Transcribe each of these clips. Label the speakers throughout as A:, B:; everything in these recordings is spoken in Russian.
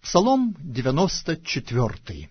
A: Псалом 94.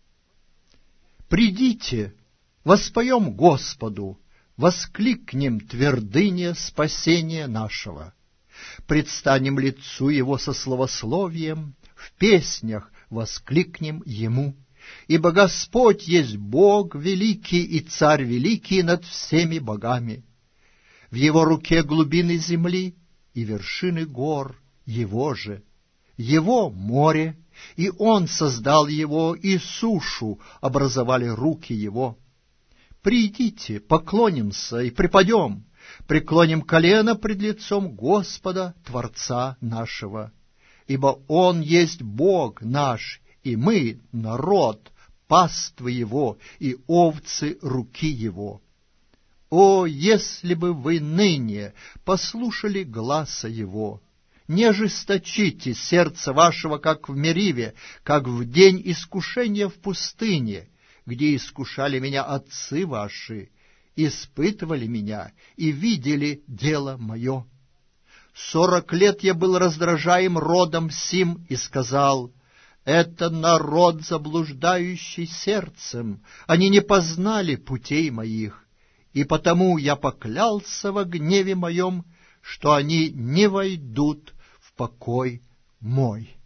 A: Придите, воспоем Господу, воскликнем твердыне спасения нашего. Предстанем лицу Его со славословием, в песнях воскликнем Ему. Ибо Господь есть Бог великий и Царь великий над всеми богами. В Его руке глубины земли и вершины гор Его же. Его море, и Он создал его, и сушу образовали руки Его. Придите, поклонимся и преподем, преклоним колено пред лицом Господа, Творца нашего. Ибо Он есть Бог наш, и мы — народ, паства Его, и овцы руки Его. О, если бы вы ныне послушали гласа Его! Не ожесточите сердце вашего, как в Мериве, как в день искушения в пустыне, где искушали меня отцы ваши, испытывали меня и видели дело мое. 40 лет я был раздражаем родом сим и сказал: это народ, заблуждающий сердцем, они не познали путей моих, и потому я поклялся во гневе моем, что они не войдут в покой мой.